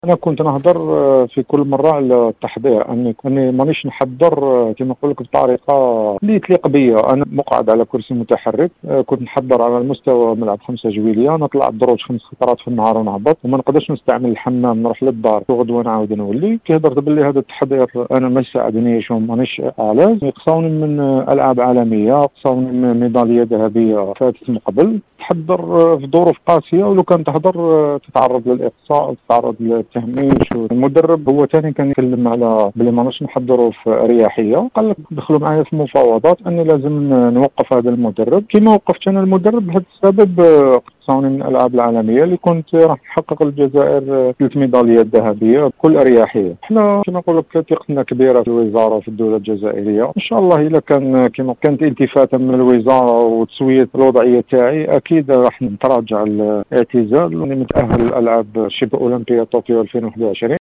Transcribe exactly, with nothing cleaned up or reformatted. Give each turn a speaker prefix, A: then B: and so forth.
A: انا كنت نهضر آه، في كل مره على التحضير، اني اني مانيش نحضر آه، كما نقول لك بطريقه اللي تليق بيا. انا مقعد على كرسي متحرك، آه، كنت نحضر على المستوى ملعب خمسه جويليه، نطلع الدروج خمس خطرات في النهار ونهبط، وما نقدرش نستعمل الحمام، نروح للدار وغدوه نعاود نولي. كي هضرت باللي هذا التحضير انا ما يساعدنيش ومانيش علاز، يقصوني من آه، العاب عالميه، يقصوني من ميداليه ذهبيه فاتت من قبل. تحضر آه، في ظروف قاسيه، ولو كان تهضر آه، تتعرض للاقصاء، تتعرض للتهميش. المدرب هو ثاني كان يتكلم على بلي ماناش نحضروا في اريحيه، قال لك دخلوا معايا في مفاوضات اني لازم نوقف هذا المدرب. كما وقفت انا المدرب بهذا السبب آه، قصوني من الالعاب العالميه اللي كنت راح نحقق للجزائر ثلاث ميداليات ذهبيه بكل اريحيه. احنا كما نقول لك ثقتنا كبيره في الوزاره وفي الدوله الجزائريه. ان شاء الله اذا كان كما كانت التفاته من الوزاره وتسويه الوضعيه تاعي، اكيد راح نتراجع الاعتزال ونتاهل الالعاب شبه اولمبيه طوكيو ألفين وواحد وعشرين.